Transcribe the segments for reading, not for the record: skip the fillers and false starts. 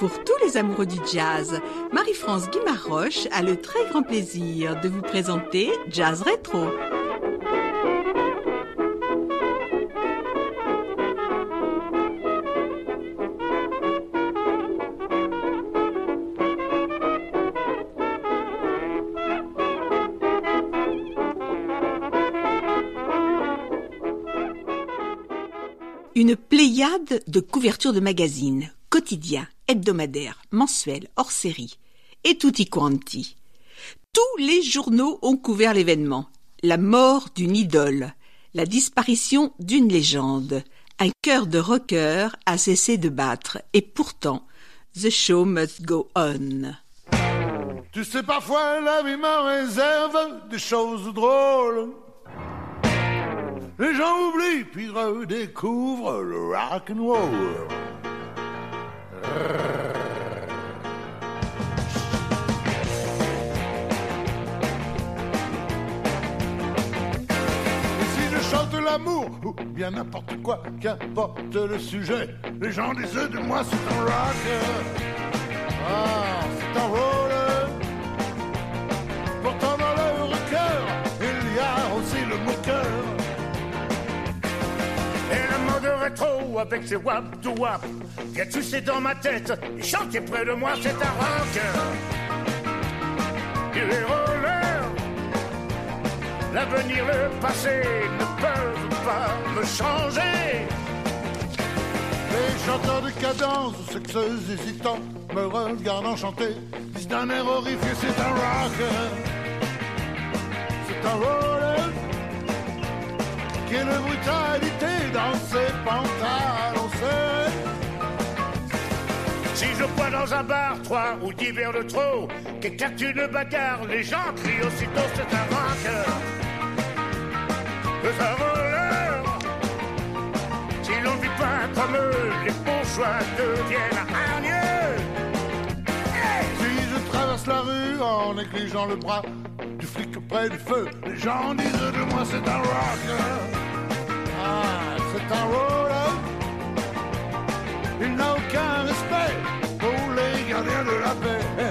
Pour tous les amoureux du jazz, Marie-France Guimarroche a le très grand plaisir de vous présenter Jazz Rétro. Une pléiade de couvertures de magazines, quotidiens, hebdomadaires, mensuels, hors série, et tutti quanti. Tous les journaux ont couvert l'événement. La mort d'une idole, la disparition d'une légende. Un cœur de rocker a cessé de battre, et pourtant, the show must go on. Tu sais, parfois la vie me réserve des choses drôles. Les gens oublient puis redécouvrent le rock and roll. Et si je chante l'amour ou bien n'importe quoi, qu'importe le sujet, les gens disent de moi c'est un rock. Ah, c'est un roll. Pourtant dans leur cœur, il y a aussi le mot cœur. Rétro avec ses wap to wap, viens tu sais dans ma tête et chanter près de moi c'est un rock. Et les rollers, l'avenir, le passé ne peuvent pas me changer. Les chanteurs de cadence, sexeux hésitants, me regardant chanter, disent d'un air horrifié c'est un rock. C'est un roller qui est de brutalité dans ses pantalons serrés. Si je bois dans un bar 3 ou 10 verres de trop, qu'éclate une bagarre, les gens crient aussitôt c'est un rock. C'est un roller. Si l'on ne vit pas comme eux, les bourgeois deviennent hargneux. Hey! Si je traverse la rue en négligeant le bras du flic près du feu, les gens disent de moi c'est un rock. Ah, c'est un roller. Il n'a aucun respect pour les gardiens de la paix.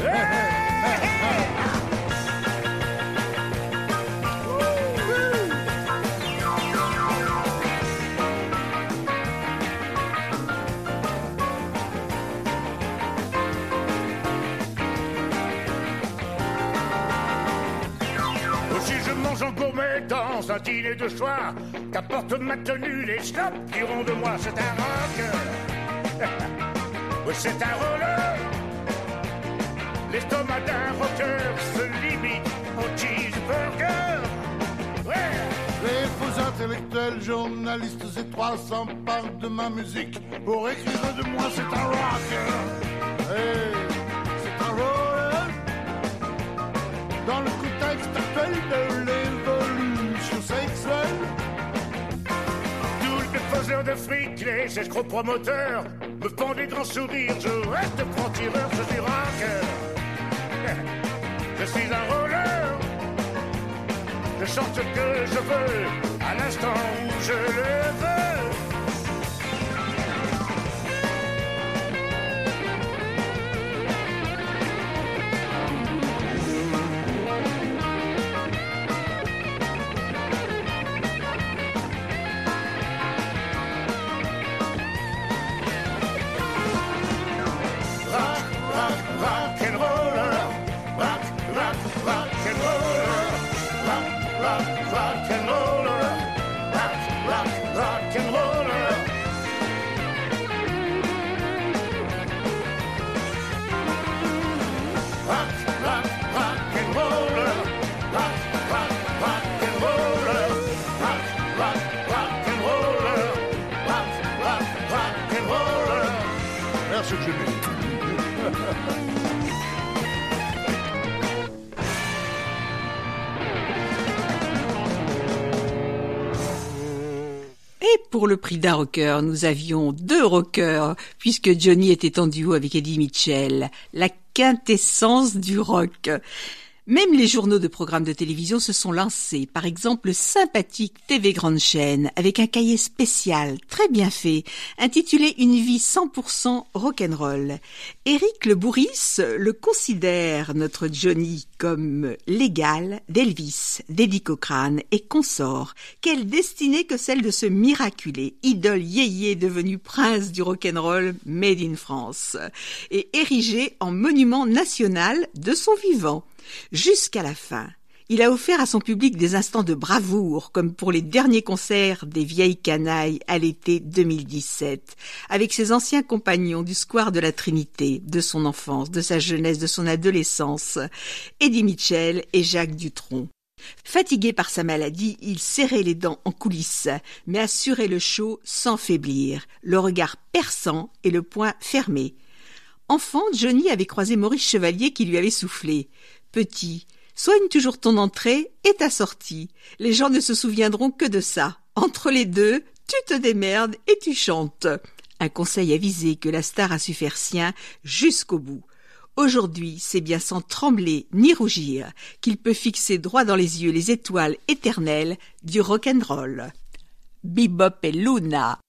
Si je mange en gourmet dans un dîner de soir, qu'apporte ma tenue, les snobs diront de moi c'est un rock. Oui, c'est un roller. L'estomac d'un rocker se limite au cheeseburger. Ouais. Les faux intellectuels, journalistes étroits s'emparent de ma musique pour écrire de moi c'est un rock. Hey, c'est un roller. Dans le contexte actuel de l'évolution sexuelle, tous les faiseurs de fric, les escrocs promoteurs me font des grands sourires, je reste franc-tireur, je suis rocker. Je suis un roller. Je chante ce que je veux à l'instant où je le veux. Merci que je mérite. Et pour le prix d'un rocker, nous avions 2 rockers, puisque Johnny était en duo avec Eddie Mitchell, la quintessence du rock. Même les journaux de programmes de télévision se sont lancés. Par exemple, le sympathique TV Grande Chaîne, avec un cahier spécial, très bien fait, intitulé Une vie 100% rock'n'roll. Éric Le Bourris le considère, notre Johnny, comme l'égal d'Elvis, d'Eddie Cochrane et consorts. Quelle destinée que celle de ce miraculé, idole yéyé devenu prince du rock'n'roll made in France, et érigé en monument national de son vivant. Jusqu'à la fin, il a offert à son public des instants de bravoure, comme pour les derniers concerts des Vieilles Canailles à l'été 2017, avec ses anciens compagnons du square de la Trinité, de son enfance, de sa jeunesse, de son adolescence, Eddie Mitchell et Jacques Dutronc. Fatigué par sa maladie, il serrait les dents en coulisses, mais assurait le show sans faiblir, le regard perçant et le poing fermé. Enfant, Johnny avait croisé Maurice Chevalier qui lui avait soufflé « Petit, soigne toujours ton entrée et ta sortie. Les gens ne se souviendront que de ça. Entre les deux, tu te démerdes et tu chantes. » Un conseil avisé que la star a su faire sien jusqu'au bout. Aujourd'hui, c'est bien sans trembler ni rougir qu'il peut fixer droit dans les yeux les étoiles éternelles du rock'n'roll. Bebop et Luna.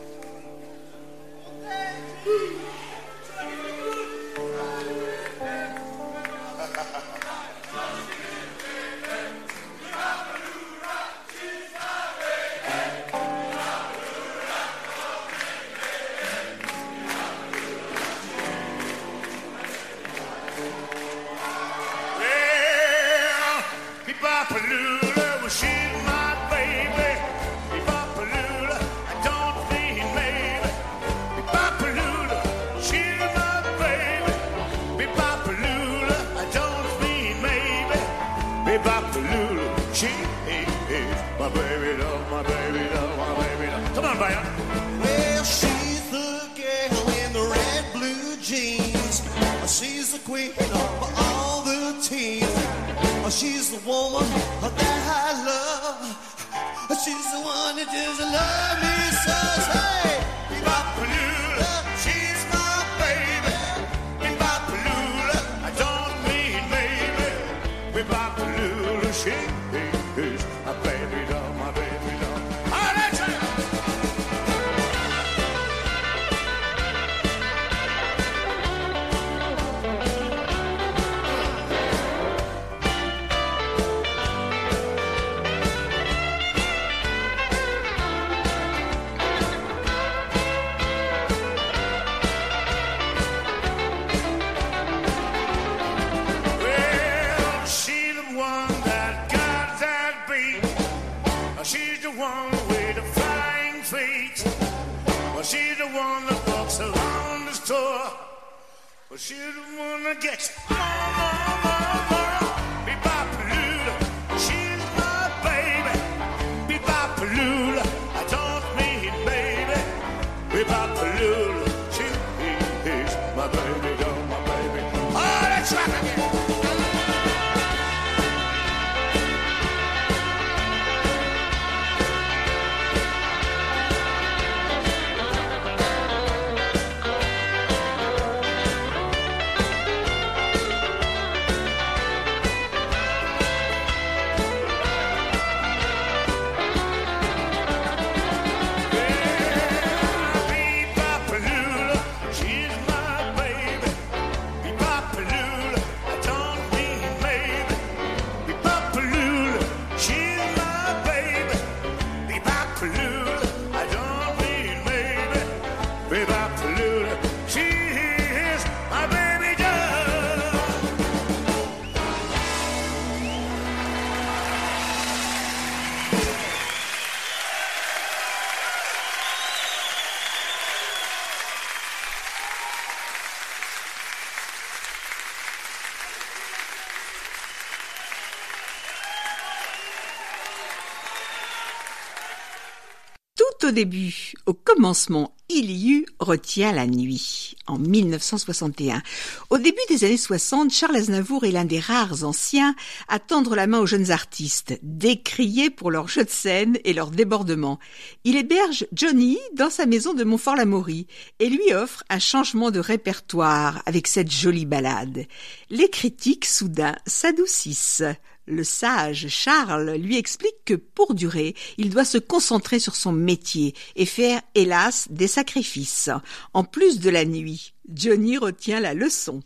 Bebop-a-lula, well, she's my baby. Bebop-a-lula, I don't mean maybe. Bebop-a-lula, she's my baby. Bebop-a-lula, I don't mean maybe. Bebop-a-lula, she is my baby doll, my baby doll, my baby doll. Come on, Bayon. Well, she's the girl in the red blue jeans. She's the queen of all the teens. She's the woman that I love. She's the one that just loves me so. Hey, Bebop-a-lula, she's my baby. Bebop-a-lula, I don't mean maybe. Bebop-a-lula, she is my baby doll, my baby doll. All right, she's the one with the flying feet. Well, she's the one that walks around the store. Well, she's the one that gets more. Bebop-a-lula, she's my baby. Bebop-a-lula, I don't mean baby. Bebop-a-lula, she is my baby doll, my baby. Oh, let's rock again. au début, au commencement, il y eut Retient la nuit, en 1961. Au début des années 60, Charles Aznavour est l'un des rares anciens à tendre la main aux jeunes artistes, décriés pour leur jeu de scène et leur débordement. Il héberge Johnny dans sa maison de Montfort-l'Amaury et lui offre un changement de répertoire avec cette jolie ballade. Les critiques, soudain, s'adoucissent. Le sage Charles lui explique que pour durer, il doit se concentrer sur son métier et faire, hélas, des sacrifices. En plus de la nuit, Johnny retient la leçon.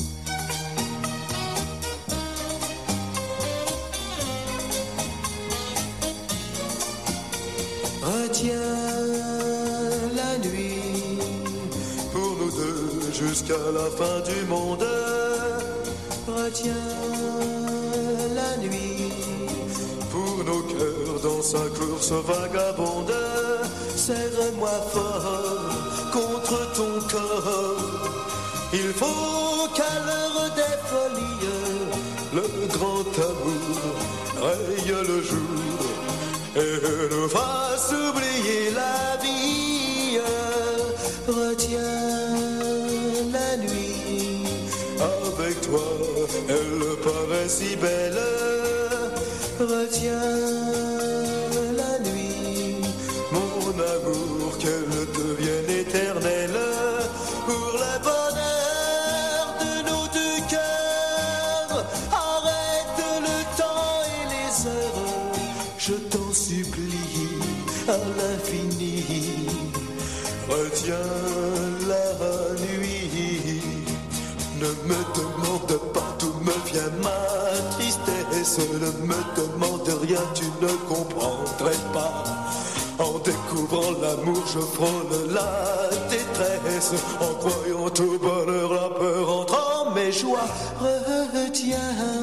Retiens la nuit pour nous deux jusqu'à la fin du monde. Retiens la nuit pour nos cœurs dans sa course vagabonde. Serre-moi fort contre ton corps. Il faut qu'à l'heure des folies le grand amour raye le jour et nous fasse oublier la vie. Retiens la nuit avec toi, elle paraît si belle. Retiens la nuit, mon amour, qu'elle devienne éternelle. Pour le bonheur de nos deux cœurs, arrête le temps et les heures, je t'en supplie à l'infini. Retiens la nuit, ne me demande pas d'où me vient ma tristesse. Ne me demande rien, tu ne comprendrais pas. En découvrant l'amour, je frôle la détresse. En croyant au bonheur, la peur entre en mes joies. Retiens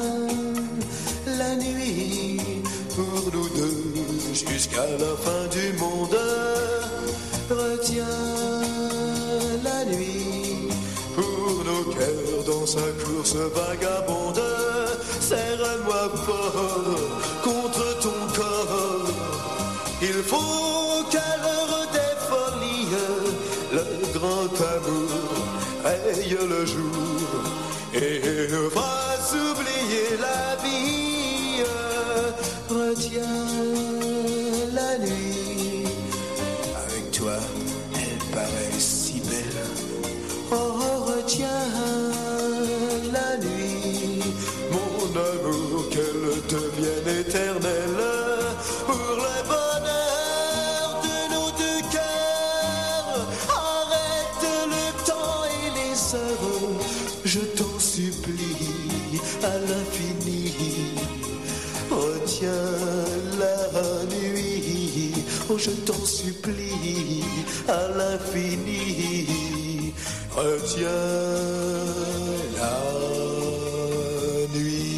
la nuit pour nous deux jusqu'à la fin du monde. Retiens la nuit pour nos cœurs dans sa course vagabonde. Serre-moi fort contre ton corps. Il faut qu'à l'heure des folies le grand amour raye le jour et nous fasse oublier la vie. Retiens la nuit, avec toi elle paraît si belle. Oh, retiens la nuit, mon amour, qu'elle devienne éternelle. Pour le bonheur de nos deux cœurs, arrête le temps et les heures, je t'en supplie à l'infini. Retiens la nuit, oh je t'en supplie à l'infini. Retiens la nuit.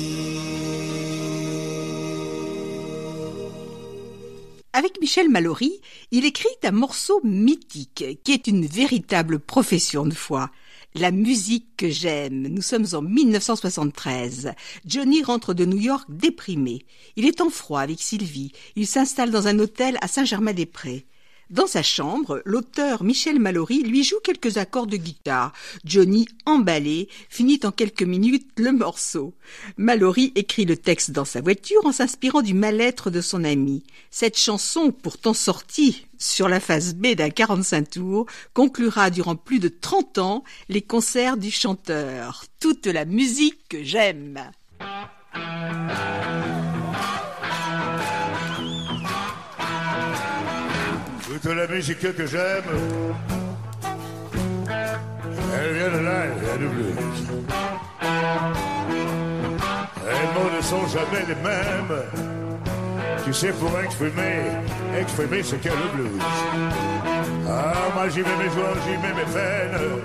Avec Michel Mallory, il écrit un morceau mythique qui est une véritable profession de foi. La musique que j'aime. Nous sommes en 1973. Johnny rentre de New York déprimé. Il est en froid avec Sylvie. Il s'installe dans un hôtel à Saint-Germain-des-Prés. Dans sa chambre, l'auteur Michel Mallory lui joue quelques accords de guitare. Johnny, emballé, finit en quelques minutes le morceau. Mallory écrit le texte dans sa voiture en s'inspirant du mal-être de son ami. Cette chanson, pourtant sortie sur la face B d'un 45 tours, conclura durant plus de 30 ans les concerts du chanteur. Toute la musique que j'aime. Toute la musique que j'aime, elle vient de là, elle vient du blues. Les mots ne sont jamais les mêmes. Tu sais, pour exprimer ce qu'est le blues. Ah, moi j'y mets mes joies, j'y mets mes peines.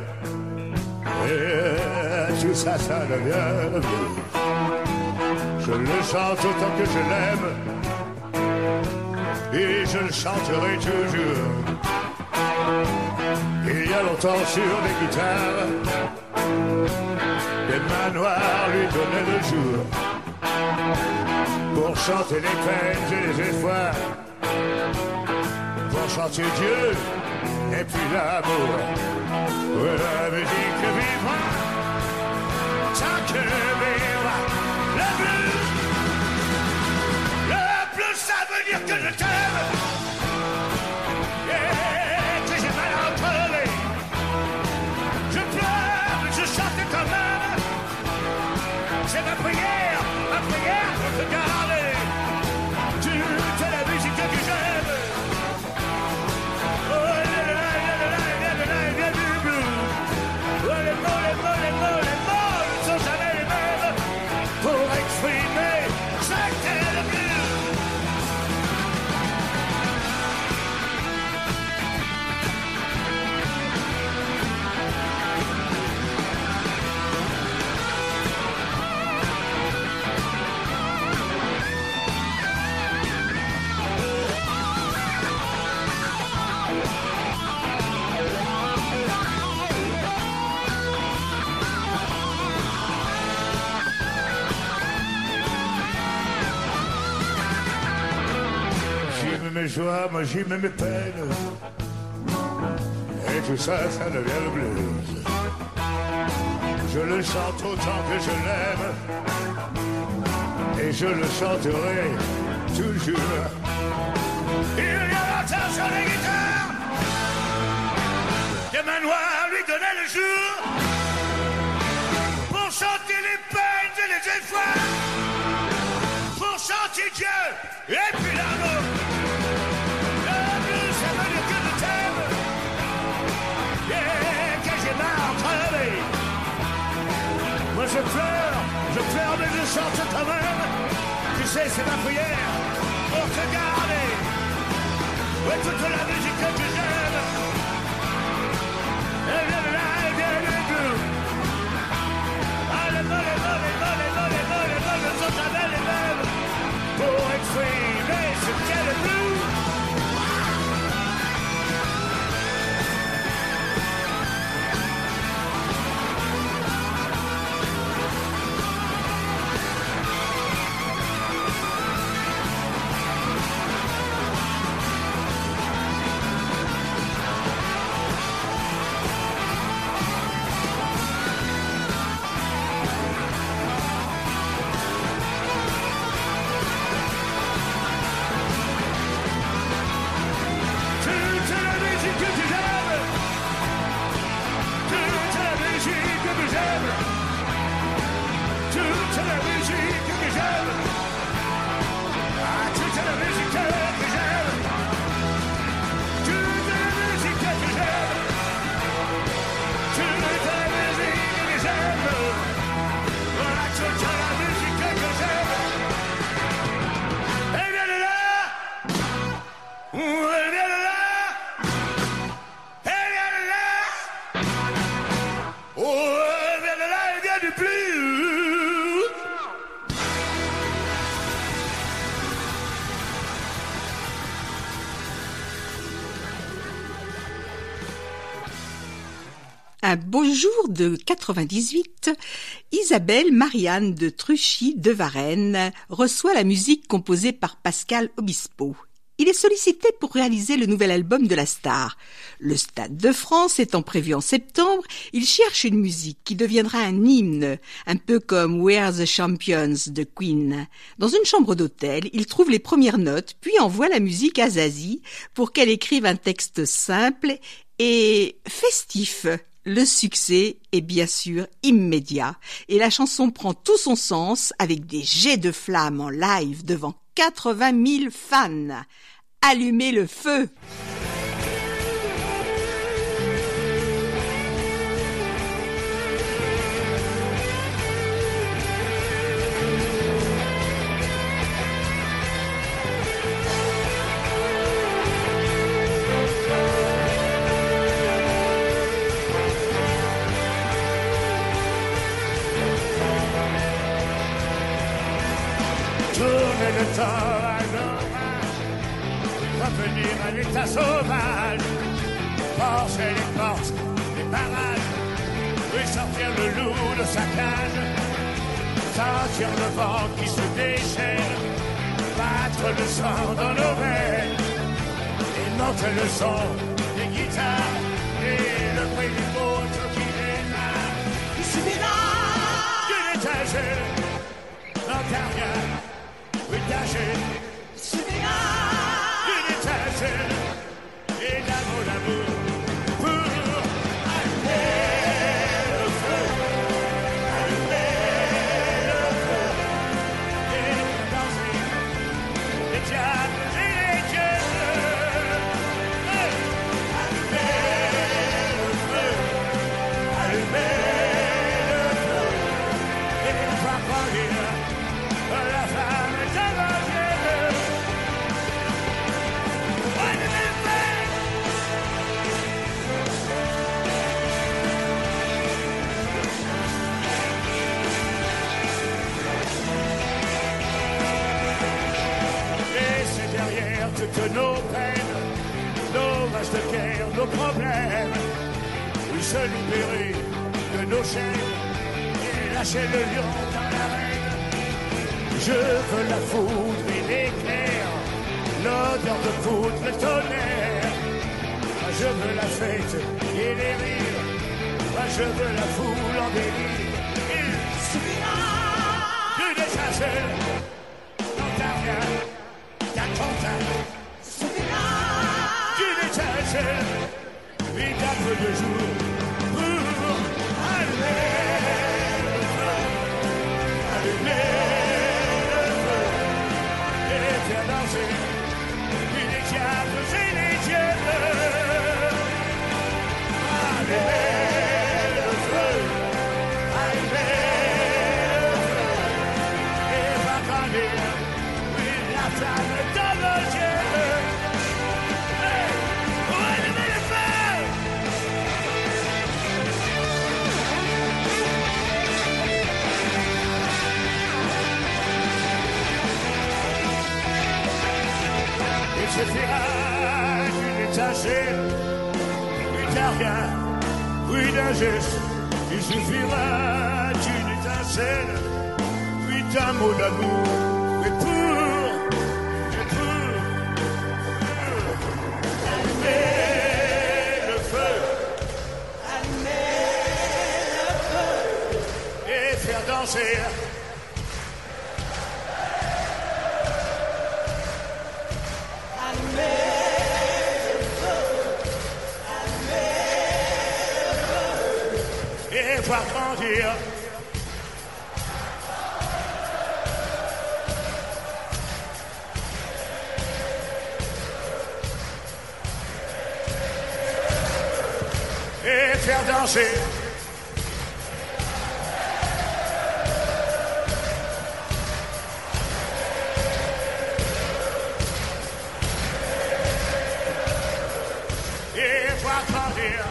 Et tout ça, ça devient le blues. Je le chante autant que je l'aime. Et je le chanterai toujours. Il y a longtemps sur les guitares, des manoirs lui donnaient le jour pour chanter les peines et les espoirs, pour chanter Dieu et puis l'amour. La musique vivra tant que vivra le blues. Le blues, ça veut dire que je t'aime. Et que j'ai mal entre les. Je pleure, mais je chante quand même. C'est ma prière pour te garder. Tu es la musique que j'aime. Oh, les mots ne sont jamais les mêmes pour exprimer ce qu'est le blues. Mes joies, moi j'y mets mes peines. Et tout ça, ça devient le blues. Je le chante autant que je l'aime. Et je le chanterai toujours. Il y a longtemps sur les guitares, des mains noires lui donnaient le jour pour chanter les peines et les efforts, pour chanter Dieu et puis l'amour. Moi je pleure, mais je chante quand même. Tu sais, c'est ma prière pour te garder. Ouais, toute la musique que j'aime. Et bien là, et bien les blues. Ah, les mots ne sont jamais les mêmes pour exprimer ce qu'est le blues. Un beau jour de 98, Isabelle Marianne de Truchy de Varennes reçoit la musique composée par Pascal Obispo. Il est sollicité pour réaliser le nouvel album de la star. Le Stade de France étant prévu en septembre, il cherche une musique qui deviendra un hymne, un peu comme We Are the Champions de Queen. Dans une chambre d'hôtel, il trouve les premières notes, puis envoie la musique à Zazie pour qu'elle écrive un texte simple et festif. Le succès est bien sûr immédiat et la chanson prend tout son sens avec des jets de flammes en live devant 80 000 fans. Allumez le feu! Tourner le temps à l'orage, revenir à l'état sauvage, forcer les portes, les barrages, et sortir le loup de sa cage, sentir le vent qui se déchaîne, battre le sang dans nos veines, et monte le son des guitares et le bruit du moto qui démarre. Il suffira d'une étincelle, n'en t'a rien, oui tâcher. Il suffira d'une étincelle et d'amour, d'amour pour allumer le feu, allumer le feu et danser les diables et les dieux. Allumer le feu, allumer le feu et faire grandir la flamme de nos yeux. Allumer le feu. Laissez derrière toutes nos peines, nos vastes guerres, nos problèmes. Oui, se libérer de nos chaînes et lâcher le lion dans l'arène. Je veux la foudre et l'éclair, l'odeur de poudre, le tonnerre. Moi, je veux la fête et les rires. Moi, je veux la foule en délire. Il suffira d'une étincelle, n'en t'a rien, d'un contact. Suffira d'une étincelle et d'un peu de jour pour allumer le feu, allumer le feu et faire danser les diables et les dieux. Allumer le feu, allumer le feu et faire grandir la flamme dans nos yeux. Hey, allumer le feu. Il suffira d'une étincelle, oui d'un rien, oui d'un geste. Il suffira d'une étincelle, oui d'un mot d'amour. Mais pour allumer le feu, et faire danser. Et voir grandir et faire danser et voir grandir.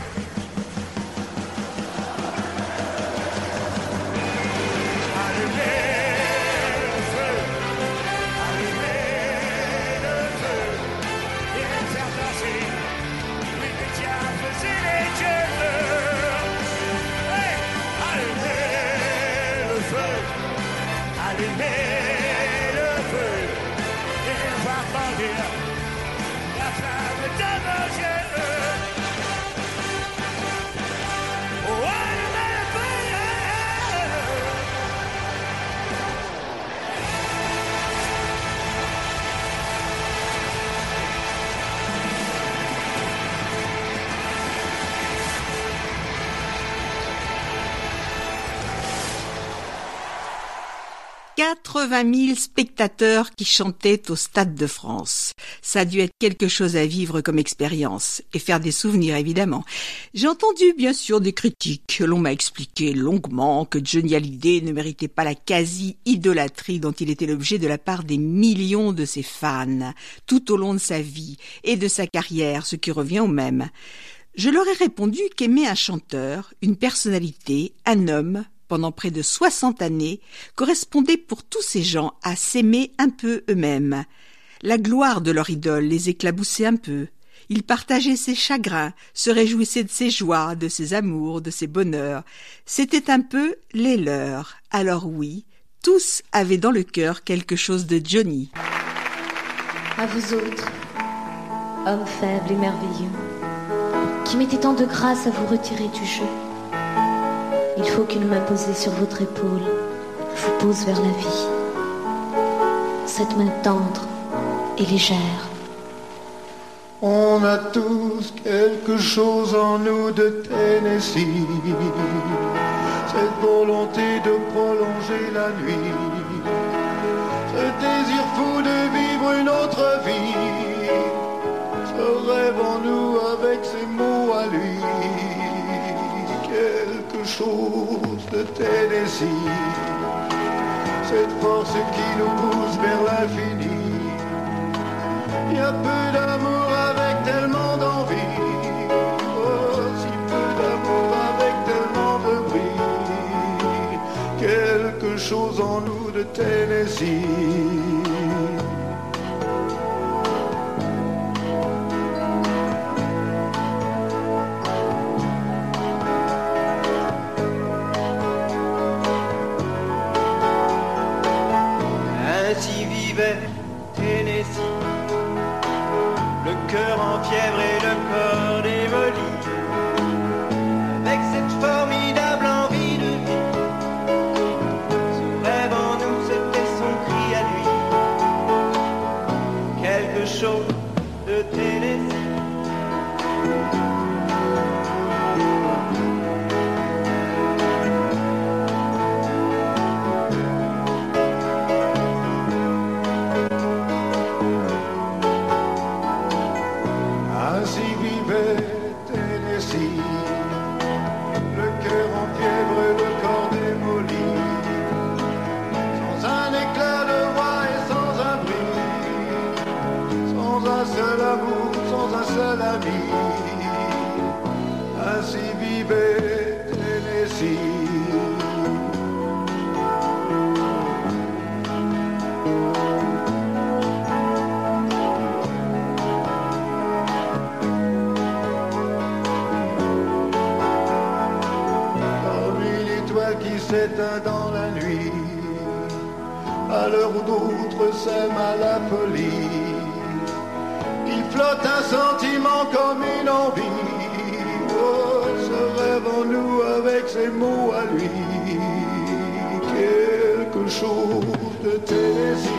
« 80 000 spectateurs qui chantaient au Stade de France. Ça a dû être quelque chose à vivre comme expérience, et faire des souvenirs évidemment. J'ai entendu bien sûr des critiques. L'on m'a expliqué longuement que Johnny Hallyday ne méritait pas la quasi-idolâtrie dont il était l'objet de la part des millions de ses fans, tout au long de sa vie et de sa carrière, ce qui revient au même. Je leur ai répondu qu'aimer un chanteur, une personnalité, un homme, pendant près de 60 années, correspondait pour tous ces gens à s'aimer un peu eux-mêmes. La gloire de leur idole les éclaboussait un peu. Ils partageaient ses chagrins, se réjouissaient de ses joies, de ses amours, de ses bonheurs. C'était un peu les leurs. Alors oui, tous avaient dans le cœur quelque chose de Johnny. À vous autres, homme faible et merveilleux, qui mettez tant de grâce à vous retirer du jeu. Il faut qu'une main posée sur votre épaule vous pose vers la vie. Cette main tendre et légère. On a tous quelque chose en nous de Tennessee, cette volonté de prolonger la nuit, ce désir fou de vivre une autre vie, ce rêve en nous avec ses mots à lui, quelque chose de Tennessee, cette force qui nous pousse vers l'infini. Il y a peu d'amour avec tellement d'envie, oh, si peu d'amour avec tellement de bruit, quelque chose en nous de Tennessee. Ainsi vivait Tennessee, le cœur en fièvre et le corps démoli, avec cette formidable envie de vie. Ce rêve en nous, c'était son cri à lui, quelque chose de Tennessee. Ainsi vivait Tennessee, le cœur en fièvre et le corps démoli, sans un éclat de voix et sans un bruit, sans un seul amour, sans un seul ami. Ainsi vivait Tennessee. Qui s'éteint dans la nuit, à l'heure où d'autres s'aiment à la folie, il flotte un sentiment comme une envie, oh, ce rêve en nous avec ses mots à lui, quelque chose de Tennessee.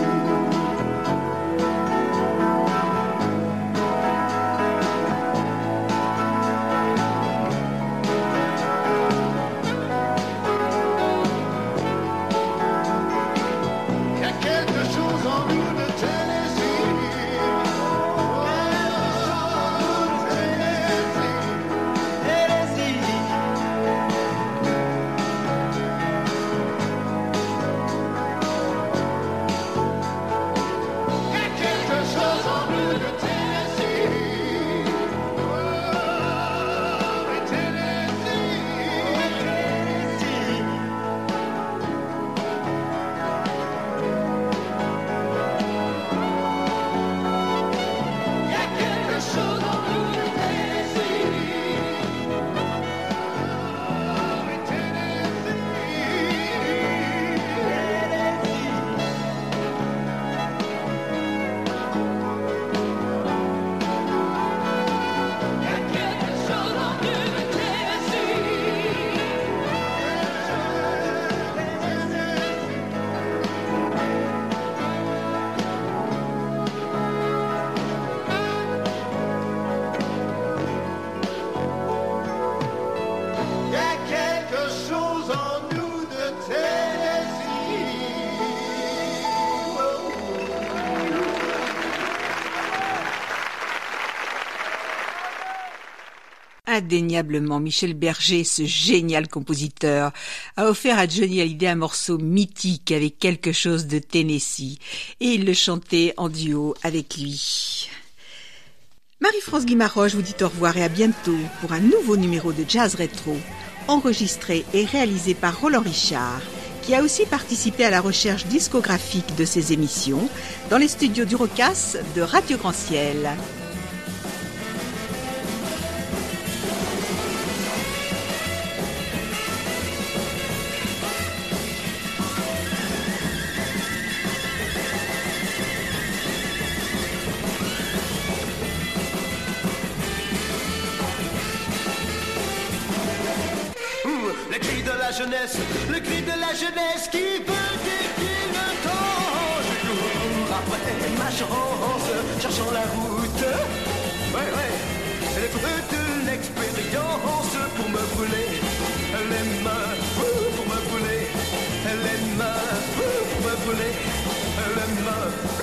Indéniablement, Michel Berger, ce génial compositeur, a offert à Johnny Hallyday un morceau mythique avec quelque chose de Tennessee, et il le chantait en duo avec lui. Marie-France Guimaroche vous dit au revoir et à bientôt pour un nouveau numéro de Jazz Rétro, enregistré et réalisé par Roland Richard, qui a aussi participé à la recherche discographique de ces émissions dans les studios du Rocas de Radio Grand Ciel. les cris de la jeunesse, le cri de la jeunesse qui veut défier le temps. Je cours après ma chance, cherchant la route. Ouais, ouais, c'est le feu de l'expérience pour me brûler les mains, pour me brûler les mains, pour me brûler les mains.